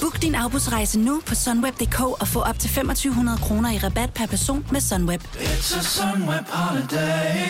Book din afbudsrejse nu på sunweb.dk og få op til 2.500 kroner i rabat per person med Sunweb. It's a Sunweb holiday.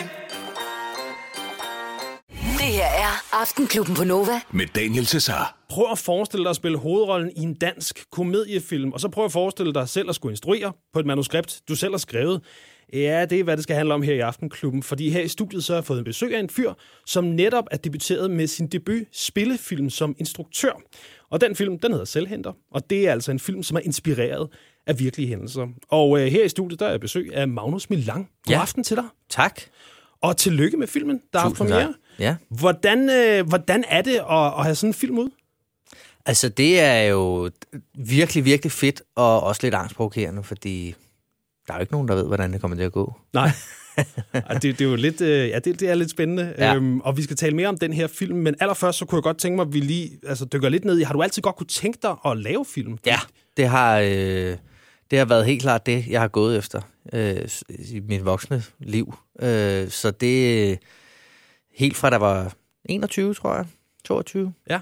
Det her er Aftenklubben på Nova. Med Daniel Cesar. Prøv at forestille dig at spille hovedrollen i en dansk komediefilm, og så prøv at forestille dig selv at skulle instruere på et manuskript, du selv har skrevet. Ja, det er, hvad det skal handle om her i Aftenklubben, fordi her i studiet så har jeg fået en besøg af en fyr, som netop er debuteret med sin debut spillefilm som instruktør. Og den film, den hedder Selvhenter, og det er altså en film, som er inspireret af virkelige hændelser. Og her i studiet, der er jeg besøg af Magnus Milang. God aften til dig. Tak. Og tillykke med filmen, der er premiere. Ja. Hvordan er det at have sådan en film ud? Altså, det er jo virkelig, virkelig fedt, og også lidt angstprovokerende, fordi der er jo ikke nogen, der ved, hvordan det kommer til at gå. Nej. Det er jo lidt, det er lidt spændende. Ja. Og vi skal tale mere om den her film, men allerførst så kunne jeg godt tænke mig, at vi lige dykker lidt ned i. Har du altid godt kunne tænke dig at lave film? Ja, det har været helt klart det, jeg har gået efter i mit voksne liv. Så det helt fra da jeg var 21, tror jeg, 22. Ja.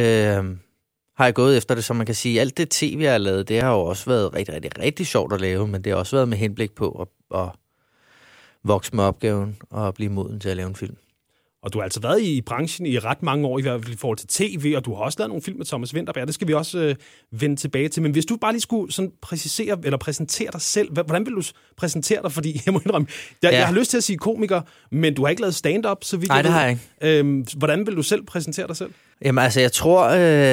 Har jeg gået efter det, som man kan sige. Alt det tv, jeg har lavet, det har jo også været rigtig, rigtig, rigtig sjovt at lave, men det har også været med henblik på at vokse med opgaven og blive moden til at lave en film. Og du har altså været i branchen i ret mange år, i hvert fald i forhold til tv, og du har også lavet nogle film med Thomas Vinterberg. Det skal vi også vende tilbage til. Men hvis du bare lige skulle sådan præsentere dig selv, hvordan vil du præsentere dig? Fordi jeg må indrømme, jeg har lyst til at sige komiker, men du har ikke lavet stand-up, så vidt Nej, det har jeg ikke. Hvordan vil du selv præsentere dig selv? Jamen altså, jeg tror,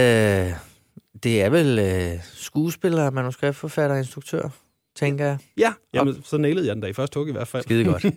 det er vel skuespiller, manuskriptforfatter og instruktør, tænker jeg. Ja, jamen, så nailede jeg den da i første hug i hvert fald. Skide godt.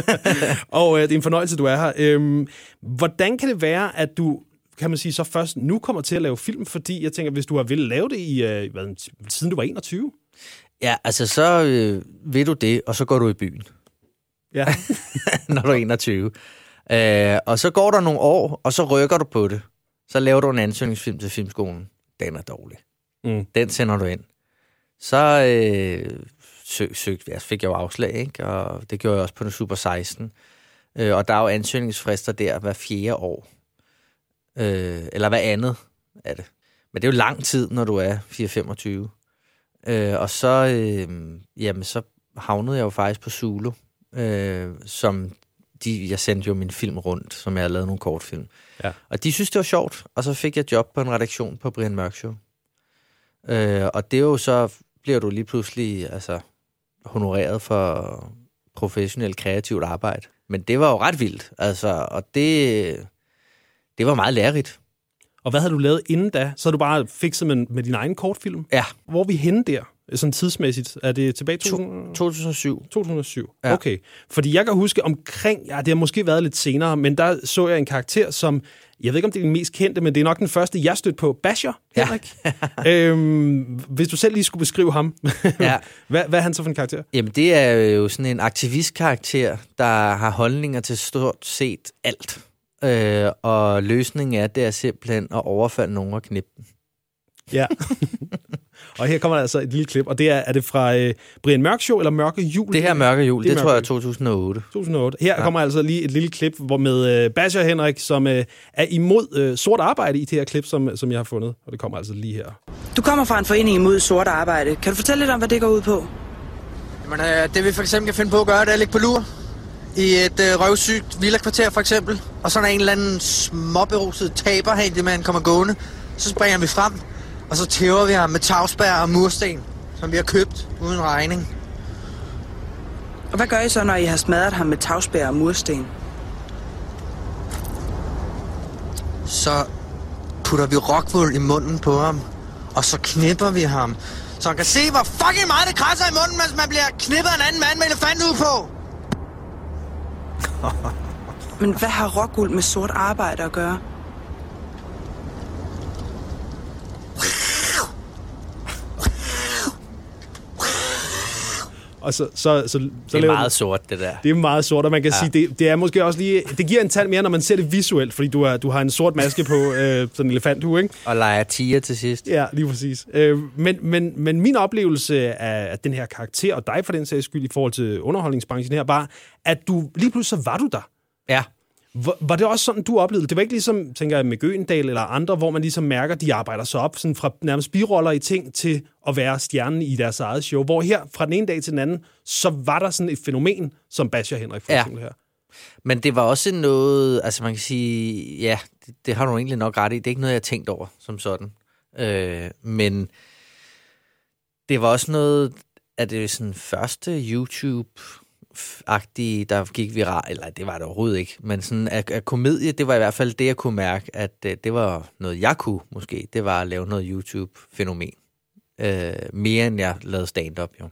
Og det er en fornøjelse, du er her. Hvordan kan det være, at du, kan man sige, så først nu kommer til at lave film? Fordi jeg tænker, hvis du har ville lave det siden du var 21? Ja, altså så vil du det, og så går du i byen. Ja. Når du er 21. Og så går der nogle år, og så rykker du på det. Så laver du en ansøgningsfilm til filmskolen. Den er dårlig. Den sender du ind. Så fik jeg jo afslag, ikke? Og det gjorde jeg også på den Super 16. Og der er jo ansøgningsfrister der hver 4. år. Eller hver andet er det. Men det er jo lang tid, når du er 4-25. Og så havnede jeg jo faktisk på Zulu, jeg sendte jo min film rundt, som jeg havde lavet nogle kortfilm. Ja. Og de synes, det var sjovt, og så fik jeg job på en redaktion på Brian Mørk Show. Og det er jo så, bliver du lige pludselig honoreret for professionelt kreativt arbejde. Men det var jo ret vildt, og det var meget lærerigt. Og hvad havde du lavet inden da? Så havde du bare fikset med din egen kortfilm? Ja. Hvor er vi henne der? Sådan tidsmæssigt. Er det tilbage i 2007? 2007, ja. Okay. Fordi jeg kan huske omkring, det har måske været lidt senere, men der så jeg en karakter, som, jeg ved ikke om det er den mest kendte, men det er nok den første, jeg stødte på. Basher, Henrik. Ja. Hvis du selv lige skulle beskrive ham, hvad er han så for en karakter? Jamen det er jo sådan en aktivistkarakter, der har holdninger til stort set alt. Og løsningen er simpelthen at overfalde nogen og knippe dem. Ja. Og her kommer der altså et lille klip, og det er det fra Brian Mørk Show, eller Mørke Jul? Det her Mørke Jul, det tror jeg er 2008. 2008. Her kommer altså lige et lille klip, hvor med Basher Henrik, som er imod sort arbejde i det her klip, som jeg har fundet. Og det kommer altså lige her. Du kommer fra en forening imod sort arbejde. Kan du fortælle lidt om, hvad det går ud på? Jamen, det vi for eksempel kan finde på at gøre, det er at ligge på lur i et røvsygt villakvarter for eksempel. Og så er der en eller anden småberuset taberhandyman kommer gående. Så springer vi frem. Og så tæver vi ham med tagspær og mursten, som vi har købt uden regning. Og hvad gør I så, når I har smadret ham med tagspær og mursten? Så putter vi rockwool i munden på ham, og så knipper vi ham. Så han kan se, hvor fucking meget det krasser i munden, mens man bliver knippet af en anden mand med elefanthud på. Men hvad har rockwool med sort arbejde at gøre? Og så det er meget sort, det der. Det er meget sort, og man kan sige, det er måske også lige, det giver en tand mere, når man ser det visuelt, fordi du har en sort maske på, sådan en elefanthue, ikke? Og leger tiger til sidst. Ja, lige præcis. Men min oplevelse af den her karakter, og dig for den sags skyld i forhold til underholdningsbranchen her, var, at du lige pludselig så var du der. Ja. Var det også sådan, du oplevede det? Det var ikke ligesom, tænker jeg, med Gyldendal eller andre, hvor man ligesom mærker, at de arbejder sig op sådan fra nærmest biroller i ting til at være stjernen i deres eget show. Hvor her, fra den ene dag til den anden, så var der sådan et fænomen, som Bastian og Henrik for eksempel her. Men det var også noget, altså man kan sige, ja, det har du egentlig nok ret i. Det er ikke noget, jeg har tænkt over som sådan. Men det var også noget af det sådan første YouTube-agtige, der gik viral, eller det var det overhovedet ikke, men sådan af komedie, det var i hvert fald det, jeg kunne mærke, at det var noget, jeg kunne måske, det var at lave noget YouTube-fænomen. Mere end jeg lavede stand-up, jo.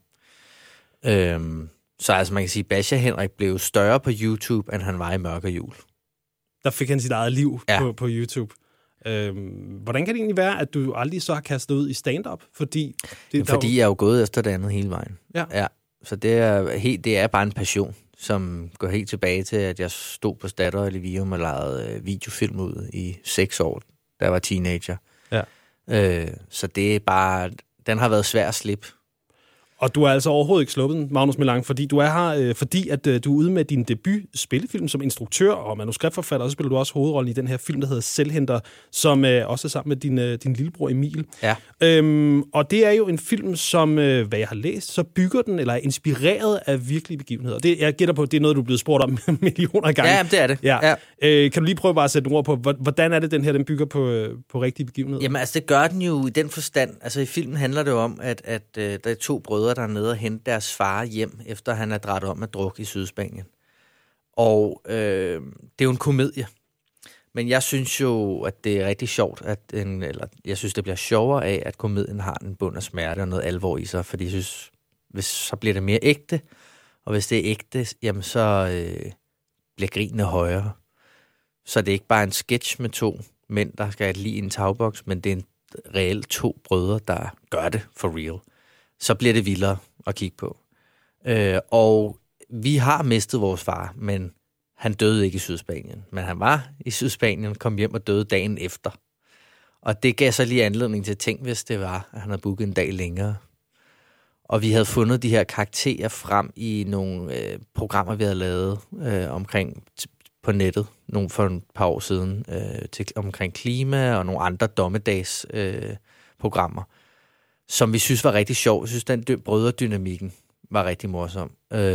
Så altså man kan sige, at Bastian Henrik blev større på YouTube, end han var i Mørk og Jul. Der fik han sit eget liv på YouTube. Hvordan kan det egentlig være, at du aldrig så har kastet ud i stand-up? Fordi jeg er jo gået efter det andet hele vejen. Ja. Så det er bare en passion, som går helt tilbage til, at jeg stod på Statoil i Vium og lavede videofilm ud i 6 år, da jeg var teenager. Ja. Så det er bare, den har været svær at slippe. Og du er altså overhovedet ikke sluppet, Magnus Milang, fordi du er her, fordi at du er ude med din debut spillefilm som instruktør og manuskriptforfatter, og så spiller du også hovedrollen i den her film, der hedder Selvhenter, som også er sammen med din lillebror Emil. Ja. Og det er jo en film, som, hvad jeg har læst, så bygger den, eller er inspireret af virkelige begivenheder. Det, jeg gætter på, det er noget, du er blevet spurgt om millioner af gange. Ja, det er det. Ja. Kan du lige prøve bare at sætte ord på, hvordan er det, den bygger på rigtige begivenheder? Jamen altså, det gør den jo i den forstand. Altså i filmen handler det jo om, at der er 2 brødre, der er nede og hente deres far hjem, efter han er draget om med druk i Sydspanien. Og det er jo en komedie. Men jeg synes jo, at det er rigtig sjovt, jeg synes, det bliver sjovere af, at komedien har en bund af smerte og noget alvor i sig, fordi jeg synes, så bliver det mere ægte, og hvis det er ægte, jamen så bliver grinene højere. Så det er ikke bare en sketch med 2 mænd, der skal have lige i en tagboks, men det er reelt 2 brødre, der gør det for real. Så bliver det vildere at kigge på. Og vi har mistet vores far, men han døde ikke i Sydspanien. Men han var i Sydspanien, kom hjem og døde dagen efter. Og det gav så lige anledning til at tænke, hvis det var, at han havde booket en dag længere. Og vi havde fundet de her karakterer frem i nogle programmer, vi havde lavet omkring på nettet, nogle for et par år siden, omkring klima og nogle andre dommedagsprogrammer. Som vi synes var rigtig sjov. Jeg synes, den brødredynamikken var rigtig morsom.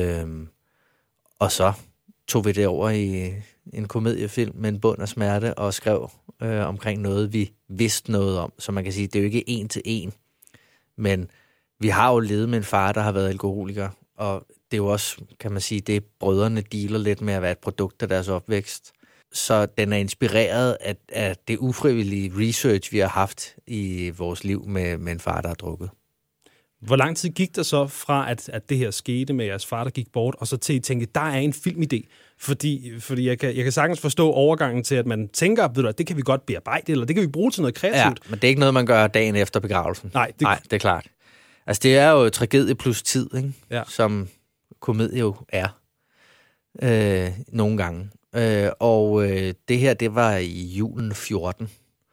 Og så tog vi det over i en komediefilm med en bund af smerte og skrev omkring noget, vi vidste noget om. Så man kan sige, det er jo ikke 1 til 1. Men vi har jo levet med en far, der har været alkoholiker. Og det er jo også, kan man sige, det brødrene dealer lidt med at være et produkt af deres opvækst. Så den er inspireret af det ufrivillige research, vi har haft i vores liv med en far, der har drukket. Hvor lang tid gik der så fra, at det her skete med jeres far, der gik bort, og så til at tænke, der er en filmidé? Fordi jeg kan sagtens forstå overgangen til, at man tænker, ved du, det kan vi godt bearbejde, eller det kan vi bruge til noget kreativt. Ja, men det er ikke noget, man gør dagen efter begravelsen. Nej, det er klart. Altså, det er jo tragedie plus tid, ikke? Ja. Som komedie jo er. Nogle gange. Og det her, det var i julen 14.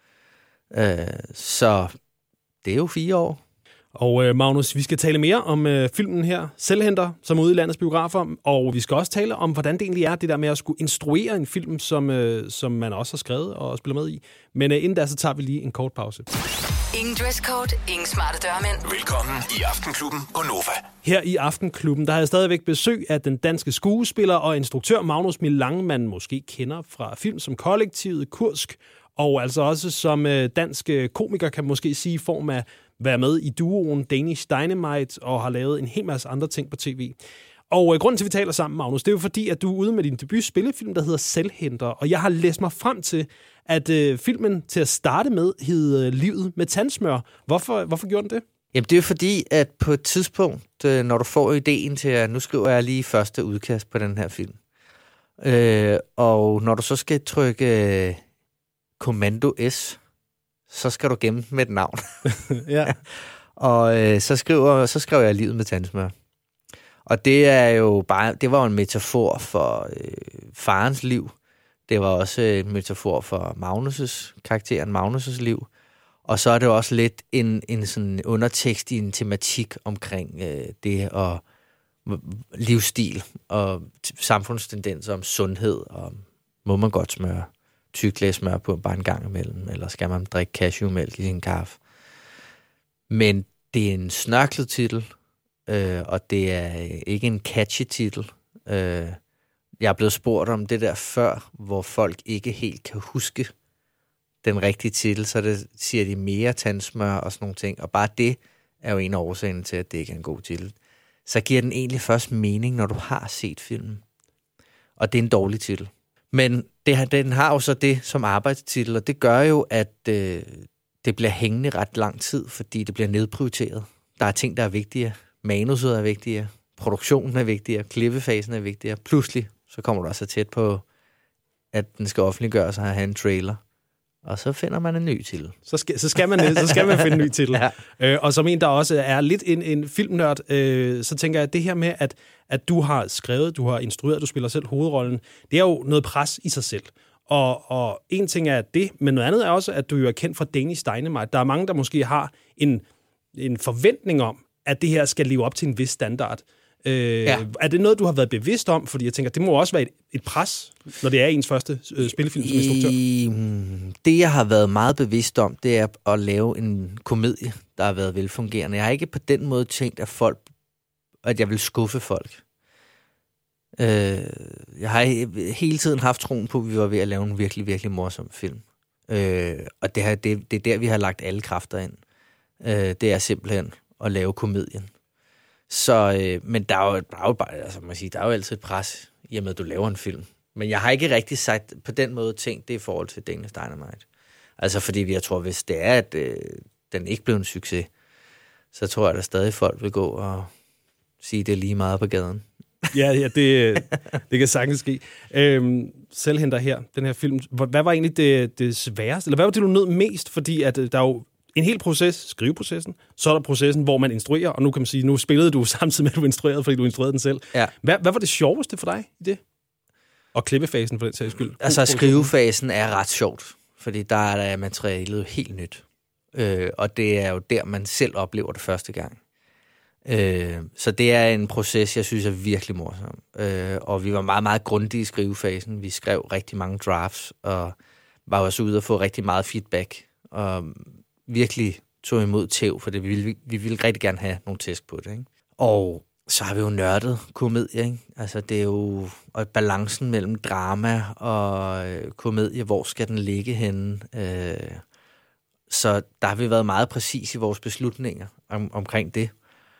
Så det er jo 4 år. Og Magnus, vi skal tale mere om filmen her, Selvhenter, som er ude i landets biografer, og vi skal også tale om, hvordan det egentlig er, det der med at skulle instruere en film, som man også har skrevet og spiller med i. Men inden da, så tager vi lige en kort pause. Ingen dresscode, ingen smarte dørmænd. Velkommen i Aftenklubben på Nova. Her i Aftenklubben, der har jeg stadigvæk besøg af den danske skuespiller og instruktør Magnus Milang, man måske kender fra film som Kollektivet, Kursk, og altså også som dansk komiker, kan man måske sige, i form af være med i duoen Danish Dynamite og har lavet en hel masse andre ting på tv. Og grunden til, at vi taler sammen, Magnus, det er jo fordi, at du er ude med din debut spillefilm, der hedder Selvhenter. Og jeg har læst mig frem til, at filmen til at starte med hed Livet med tandsmør. Hvorfor gjorde den det? Jamen, det er jo fordi, at på et tidspunkt, når du får ideen til, at nu skriver jeg lige første udkast på den her film. Og når du så skal trykke Kommando S, så skal du gemme med et navn. Ja. Og så skrev jeg Livet med tandsmør. Og det er jo bare, det var jo en metafor for farens liv. Det var også en metafor for karakteren Magnus' liv. Og så er det også lidt en sådan undertekst i en tematik omkring det og livsstil og samfundstendenser om sundhed og Må man godt smøre tyklæsmør på bare en gang imellem, eller skal man drikke cashewmælk i sin kaffe? Men det er en snørklet titel, og det er ikke en catchy titel. Jeg er blevet spurgt om det der før, hvor folk ikke helt kan huske den rigtige titel, så det siger de mere tandsmør og sådan nogle ting. Og bare det er jo en af årsagen til, at det ikke er en god titel. Så giver den egentlig først mening, når du har set filmen. Og det er en dårlig titel. Men den har jo så det som arbejdstitel, og det gør jo, at det bliver hængende ret lang tid, fordi det bliver nedprioriteret. Der er ting, der er vigtigere. Manuset er vigtigere. Produktionen er vigtigere. Klippefasen er vigtigere. Pludselig så kommer du også tæt på, at den skal offentliggøres og have en trailer. Og så finder man en ny titel. Så skal man finde en ny titel. Ja. Og som en, der også er lidt en filmnørd, så tænker jeg, at det her med, at du har skrevet, du har instrueret, du spiller selv hovedrollen, det er jo noget pres i sig selv. Og en ting er det, men noget andet er også, at du jo er kendt fra Danish Dynamite. Der er mange, der måske har en forventning om, at det her skal leve op til en vis standard. Er det noget, du har været bevidst om? Fordi jeg tænker, det må også være et pres, når det er ens første spillefilm som instruktør. Det, jeg har været meget bevidst om, det er at lave en komedie, der har været velfungerende. Jeg har ikke på den måde tænkt, at jeg vil skuffe folk. Jeg har hele tiden haft troen på, at vi var ved at lave en virkelig, virkelig morsom film. Og det er der, vi har lagt alle kræfter ind. Det er simpelthen at lave komedien. Så, men der er jo altid et pres, i og med, at du laver en film. Men jeg har ikke rigtig sagt på den måde tænkt det i forhold til Danish Dynamite. Altså fordi jeg tror, hvis det er, at den ikke blev en succes, så tror jeg, at der stadig folk vil gå og sige det lige meget på gaden. Ja, det kan sagtens ske. Selvhenter her, den her film. Hvad var egentlig det sværeste? Eller hvad var det, du nød mest? Fordi at der er jo en hel proces, skriveprocessen, så er der processen, hvor man instruerer, og nu kan man sige, nu spillede du samtidig med, at du instruerede, fordi du instruerede den selv. Ja. Hvad var det sjoveste for dig i det? Og klippefasen for den sags skyld? Altså, skrivefasen er ret sjovt, fordi der er materialet helt nyt. Og det er jo der, man selv oplever det første gang. Så det er en proces, jeg synes er virkelig morsom. Og vi var meget, meget grundige i skrivefasen. Vi skrev rigtig mange drafts, og var også ude og få rigtig meget feedback, og virkelig tog imod tæv, for det vi ville rigtig gerne have nogle tæsk på det, ikke? Og så har vi jo nørdet komedie, ikke? Altså det er jo og balancen mellem drama og komedie, hvor skal den ligge henne? Så der har vi været meget præcis i vores beslutninger omkring det.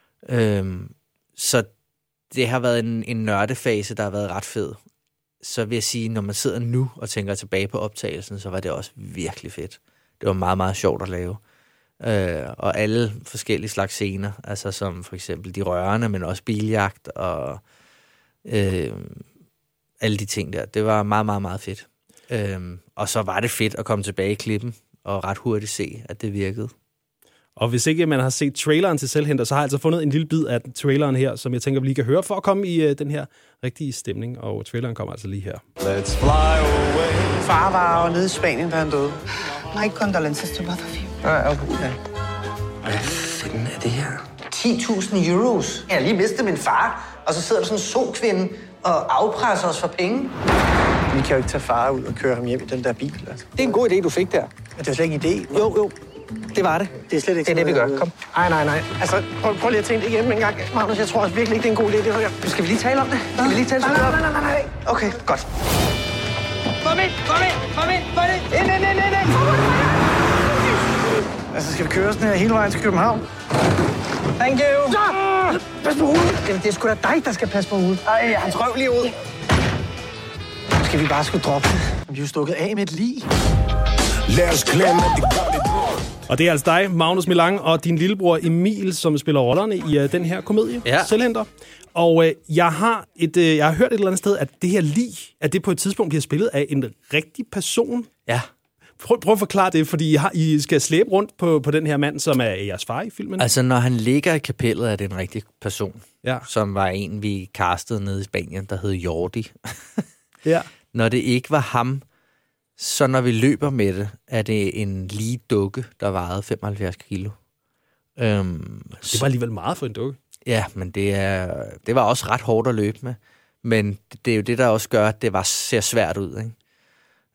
Så det har været en nørdefase, der har været ret fed. Så vil jeg sige, når man sidder nu og tænker tilbage på optagelsen, så var det også virkelig fedt. Det var meget, meget sjovt at lave. Og alle forskellige slags scener, altså som for eksempel de rørende, men også biljagt og alle de ting der. Det var meget, meget, meget fedt. Og så var det fedt at komme tilbage i klippen og ret hurtigt se, at det virkede. Og hvis ikke man har set traileren til Selvhenter, så har jeg altså fundet en lille bid af traileren her, som jeg tænker, vi lige kan høre for at komme i den her rigtige stemning. Og traileren kommer altså lige her. Let's fly away. Far var jo nede i Spanien, da han døde. My condolences to both of you. Okay. Hvad fanden er det her? 10.000 euros. Jeg har lige mistet min far, og så sidder der sådan en solkvinde og afpresser os for penge. Vi kan jo ikke tage far ud og køre ham hjem i den der bil. Altså. Det er en god idé, du fik der. Men det er slet ikke en idé. Jo. Det var det. Det er slet ikke det, vi gør. Kom. Nej. Altså, prøv lige at tænke det igennem en gang. Magnus, jeg tror også virkelig ikke, det er en god idé, det her. Skal vi lige tale om det? Skal vi lige tale om det? Nej. Okay, godt. Kom ind. Ind. Altså, skal vi køre sådan her hele vejen til København? Thank you. Så! Pas på hovedet. Jamen, det er sgu da dig, der skal passe på hovedet. Ej, han røv lige ud. Skal vi bare sgu droppe det? Vi er jo stukket af med et lig. Lad os glemme, at det gør det. Og det er altså dig, Magnus Milang, og din lillebror Emil, som spiller rollerne i den her komedie, Selvhenter. Og jeg har hørt et eller andet sted, at det her lig, at det på et tidspunkt bliver spillet af en rigtig person. Ja. Prøv at forklare det, fordi I skal slæbe rundt på den her mand, som er jeres far i filmen. Altså, når han ligger i kapellet, er det en rigtig person, som var en, vi castede nede i Spanien, der hed Jordi. Ja. Når det ikke var ham, så når vi løber med det, er det en lige dukke, der vejede 75 kilo. Det var alligevel meget for en dukke. Ja, men det var også ret hårdt at løbe med. Men det er jo det, der også gør, at det ser svært ud, ikke?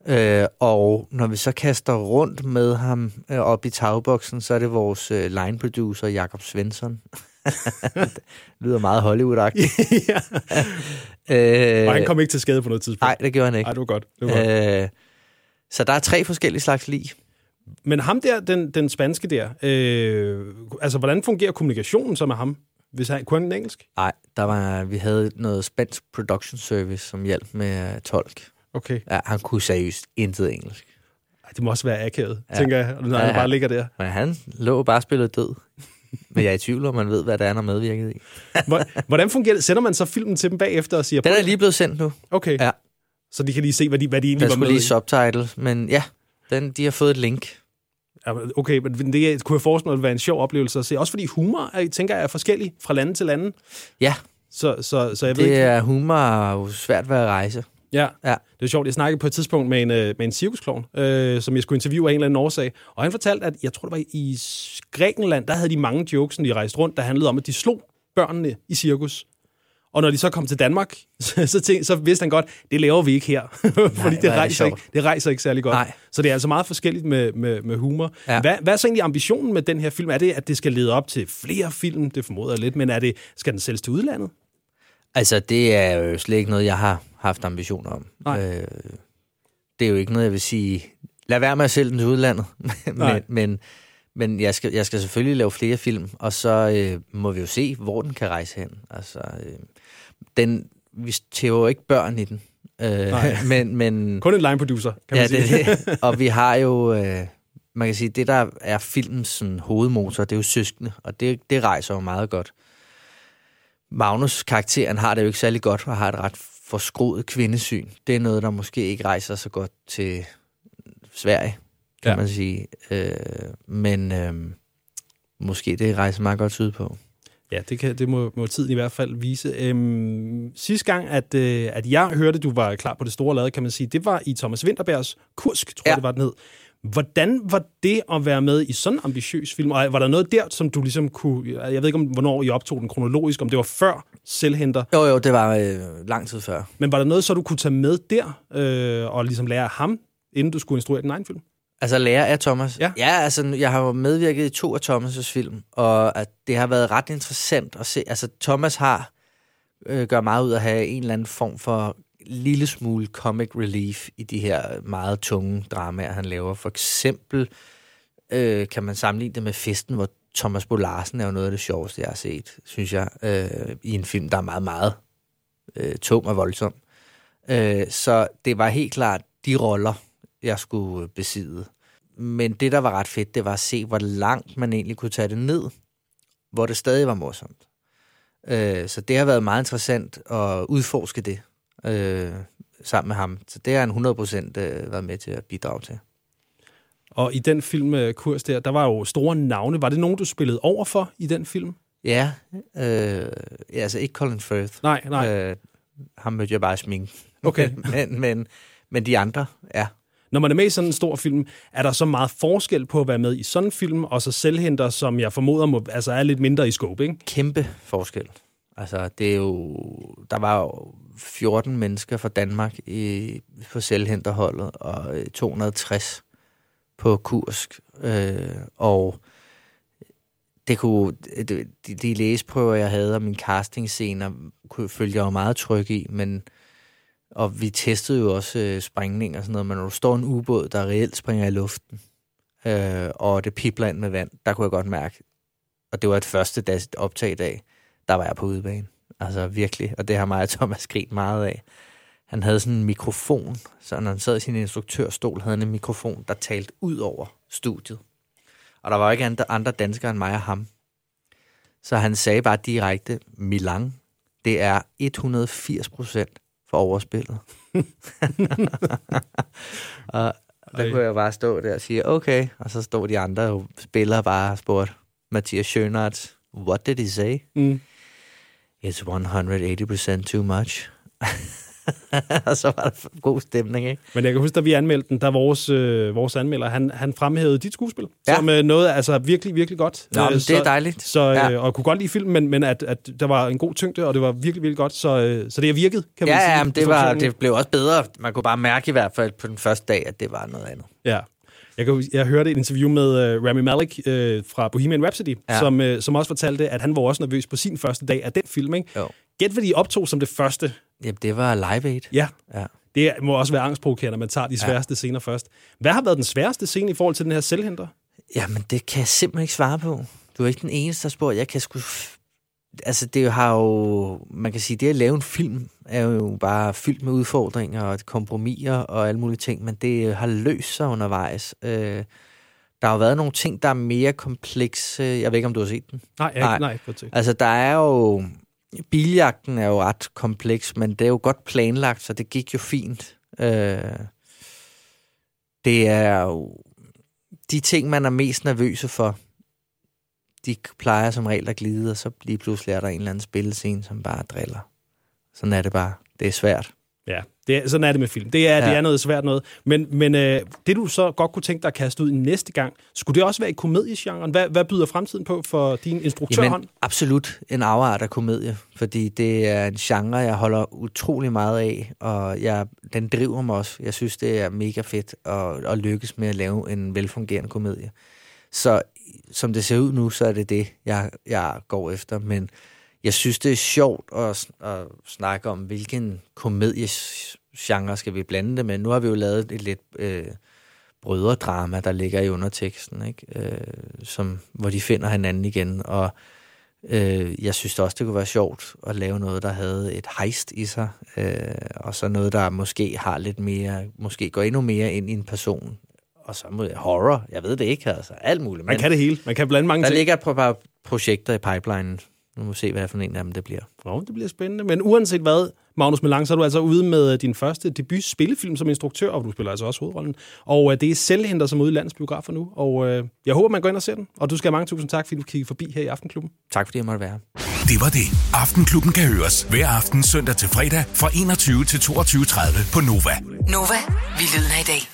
Og når vi så kaster rundt med ham op i tagboksen, så er det vores line producer, Jakob Svensson. Det lyder meget Hollywood-agtigt. Ja. Og han kom ikke til skade på noget tidspunkt? Nej, det gjorde han ikke. Nej, det var godt. Så der er 3 forskellige slags lig. Men ham der, den spanske der, altså hvordan fungerer kommunikationen så med ham? Hvis han kunne han engelsk? Nej, vi havde noget spansk production service, som hjalp med tolk. Okay. Ja, han kunne seriøst intet engelsk. Det må også være akavet, tænker jeg, når han bare ligger der. Men han lå bare og spillede død. Men jeg er i tvivl om, man ved, hvad der er, der medvirket i. Hvordan fungerer det? Sender man så filmen til dem bagefter og siger... Den er lige blevet sendt nu. Okay. Ja. Så de kan lige se, hvad de egentlig var med i? Der skulle lige subtitles, men ja, de har fået et link. Okay, men det kunne jeg forestille mig at være en sjov oplevelse at se. Også fordi humor, tænker jeg, er forskellig fra lande til lande. Ja. Så jeg ved ikke... Det er humor jo svært ved at rejse. Ja, det er sjovt. Jeg snakkede på et tidspunkt med en cirkusklovn, som jeg skulle interviewe af en eller anden årsag. Og han fortalte, at jeg tror, det var i Grækenland, der havde de mange jokes, når de rejste rundt, der handlede om, at de slog børnene i cirkus. Og når de så kom til Danmark, så vidste han godt, det laver vi ikke her. Fordi det rejser ikke særlig godt. Nej. Så det er altså meget forskelligt med humor. Ja. Hvad er så egentlig ambitionen med den her film? Er det, at det skal lede op til flere film? Det formoder jeg lidt. Men skal den sælges til udlandet? Altså, det er jo slet ikke noget, jeg har haft ambitioner om. Det er jo ikke noget, jeg vil sige, lad være med at sælge den til udlandet. men jeg skal selvfølgelig lave flere film, og så må vi jo se, hvor den kan rejse hen. Altså, vi tæver jo ikke børn i den. Men kun en line producer, kan man sige. Det. Og vi har jo, man kan sige, det der er filmens sådan, hovedmotor, det er jo søskende, og det rejser jo meget godt. Magnus karakteren har det jo ikke særlig godt, og har et ret forskruet kvindesyn. Det er noget, der måske ikke rejser så godt til Sverige, kan man sige. Men måske det rejser meget godt sydpå. Ja, det må tiden i hvert fald vise. Sidste gang, at jeg hørte, du var klar på det store lade, kan man sige, det var i Thomas Vinterbergs Kursk, tror jeg, det var den hed. Hvordan var det at være med i sådan en ambitiøs film? Og var der noget der, som du ligesom kunne... Jeg ved ikke, hvornår I optog den kronologisk, om det var før Selvhenter? Jo, det var lang tid før. Men var der noget, så du kunne tage med der, og ligesom lære af ham, inden du skulle instruere din egen film? Altså lære af Thomas? Ja, altså jeg har jo medvirket i 2 af Thomas' film, og at det har været ret interessant at se. Altså Thomas gør meget ud af at have en eller anden form for lille smule comic relief i de her meget tunge dramaer, han laver. For eksempel kan man sammenligne det med Festen, hvor Thomas Bo Larsen er jo noget af det sjoveste, jeg har set, synes jeg, i en film, der er meget, meget tung og voldsom. Så det var helt klart de roller, jeg skulle besidde. Men det, der var ret fedt, det var at se, hvor langt man egentlig kunne tage det ned, hvor det stadig var morsomt. Så det har været meget interessant at udforske det sammen med ham. Så det har han 100% været med til at bidrage til. Og i den film, Kurs der var jo store navne. Var det nogen, du spillede over for i den film? Ja, altså ikke Colin Firth. Nej. Ham mødte jeg bare smink. Okay. men de andre, ja. Når man er med i sådan en stor film, er der så meget forskel på at være med i sådan en film, og så Selvhenter, som jeg formoder er lidt mindre i scope, ikke? Kæmpe forskel. Altså, det er jo... Der var jo 14 mennesker fra Danmark på Selvhenterholdet, og 260 på Kursk. Og det kunne... De læseprøver, jeg havde, og mine castingscener, følte jeg jo meget tryg i, men... Og vi testede jo også sprængning og sådan noget, men når du står en ubåd, der reelt springer i luften, og det pipler ind med vand, der kunne jeg godt mærke, og det var et første optag i dag, der var jeg på udebane. Altså virkelig, og det har mig og Thomas grint meget af. Han havde sådan en mikrofon, så når han sad i sin instruktørstol, havde han en mikrofon, der talte ud over studiet. Og der var ikke andre danskere end mig og ham. Så han sagde bare direkte, Milan, det er 180% for overspillet. Og der kunne jeg bare stå der og sige, okay. Og så stod de andre og spillere bare og spurgte Mathias Schönert, what did he say? It's 180% too much. Og så var der god stemning, ikke? Men jeg kan huske, da vi anmeldte den, der vores anmelder, han fremhævede dit skuespil, som noget altså virkelig, virkelig godt. Nå, men det er dejligt. Så, og jeg kunne godt lide filmen, men at der var en god tyngde, og det var virkelig, virkelig godt. Så det har virket, kan man sige. Ja, men det blev også bedre. Man kunne bare mærke i hvert fald på den første dag, at det var noget andet. Ja. Jeg hørte et interview med Rami Malek fra Bohemian Rhapsody, som også fortalte, at han var også nervøs på sin første dag af den film, ikke? Jo. Gæt, hvad de optog som det første. Jamen, det var Live Aid. Ja. Det må også være angstprovokerende, når man tager de sværeste scener først. Hvad har været den sværeste scene i forhold til den her selvhenter? Jamen, det kan jeg simpelthen ikke svare på. Du er ikke den eneste, der spørger. Jeg kan sgu... Altså, det har jo... Man kan sige, det at lave en film er jo bare fyldt med udfordringer og kompromiser og alle mulige ting, men det har løst sig undervejs. Der har jo været nogle ting, der er mere komplekse. Jeg ved ikke, om du har set den? Nej. Altså, der er jo... Biljagten er jo ret kompleks, men det er jo godt planlagt, så det gik jo fint. Det er jo... De ting, man er mest nervøse for, de plejer som regel at glide, og så lige pludselig er der en eller anden spillescene, som bare driller. Sådan er det bare. Det er svært. Ja, sådan er det med film. Det er noget svært noget. Men det, du så godt kunne tænke dig at kaste ud næste gang, skulle det også være i komediegenren? Hvad byder fremtiden på for din instruktørhånd? Jamen, absolut en afart af komedie, fordi det er en genre, jeg holder utrolig meget af, og den driver mig også. Jeg synes, det er mega fedt at lykkes med at lave en velfungerende komedie. Så som det ser ud nu, så er det, jeg går efter, men jeg synes, det er sjovt at snakke om, hvilken komediegenre skal vi blande det med. Nu har vi jo lavet et lidt brødredrama, der ligger i underteksten, ikke? Hvor de finder hinanden igen. Og jeg synes også, det kunne være sjovt at lave noget, der havde et heist i sig, og så noget, der måske har lidt mere, måske går endnu mere ind i en person. Og så horror, jeg ved det ikke, altså alt muligt. Man kan det hele, man kan blande mange ting. Der ligger et par projekter i pipelinen. Nu må vi se, hvad for en af dem det bliver. Det bliver spændende. Men uanset hvad, Magnus Melang, så er du altså ude med din første debut spillefilm som instruktør, og du spiller altså også hovedrollen. Og det er Selvhenter, som er ude i landets biografer nu. Og jeg håber, man går ind og ser den. Og du skal have mange tusind tak, fordi du kiggede forbi her i Aftenklubben. Tak fordi jeg måtte være. Det var det. Aftenklubben kan høres hver aften søndag til fredag fra 21 til 22.30 på Nova. Nova, vi lyder i dag.